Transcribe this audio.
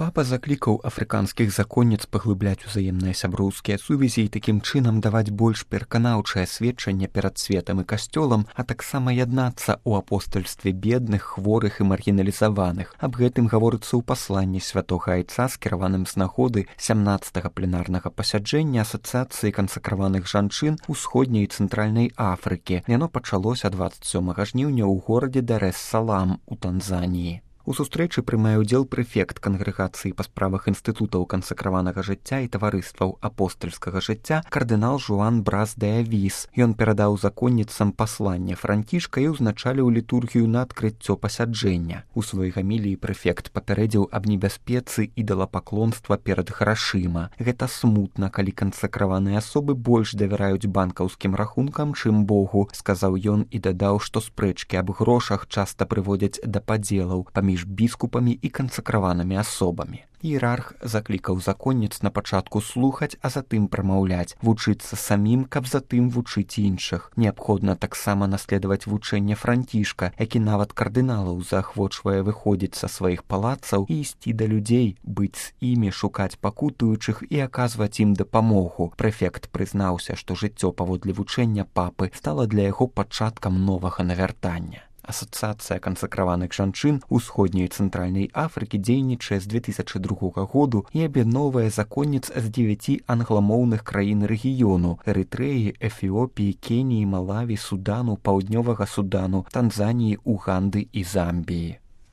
Папа заклікаў афрыканскіх законніц паглыбляць узаемныя сяброўскія сувязі і такім чынам даваць больш пераканаўчае сведчанне перад светам і касцёлам, а таксама яднацца ў апостальстве бедных, хворых і маргіналізаваных. Аб гэтым гаворыцца ў пасланні святога айца, скіраваным з нагоды 17-га пленарнага пасяджэння Асацыяцыі кансакраваных жанчын Усходняй і Цэнтральнай Афрыкі. Яно пачалося 27 жніўня ў горадзе Дар-эс-Салам у Танзаніі. У сустрэчы прымае ўдзел прэфект кангрэгацыі па справах інстытутаў кансакраванага жыцця і таварыстваў апостальскага жыцця кардынал Жуан Брас де Авіс. Ён перадаў законніцам пасланне Францішка і ўзначаліў літургію на адкрыццё пасяджэння. У сваёй гаміліі прэфект папярэдзіў аб небяспецы ідалапаклонства перад грашыма. Гэта смутна, калі кансакраваныя асобы больш давяраюць банкаўскім рахункам, чым Богу, сказаў ён і дадаў, што спрэчкі аб грошах часта прыводзяць да падзелаў паміж біскупамі і кансакраванымі асобамі. Іерарх заклікаў законніц на пачатку слухаць, а затым прамаўляць, вучыцца самім, каб затым вучыць іншых. Неабходна таксама наследаваць вучэнне Францішка, які нават кардыналаў заахвочвае выходзіць са сваіх палацаў і ісці да людзей, быць з імі, шукаць пакутуючых і аказваць ім дапамогу. Прэфект прызнаўся, што жыццё паводле вучэння папы стала для яго пачаткам новага навяртання. Асацыяцыя кансакраваных жанчын Усходняй і Цэнтральнай Афрыкі дзейнічае з 2002 году і аб'ядноўвае законніц з 9 англамоўных краін рэгіёну – Эрытрэі, Эфіопіі, Кеніі, Малаві, Судану, Паўднёвага Судану, Танзаніі, Уганды і Замбіі.